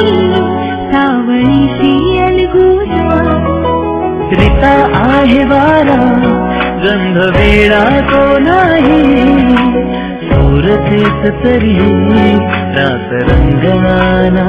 सावळीशी अलगूजा रीता आहे वारा गंध वेळा तो नाही सूर तेच तरी रात रंगना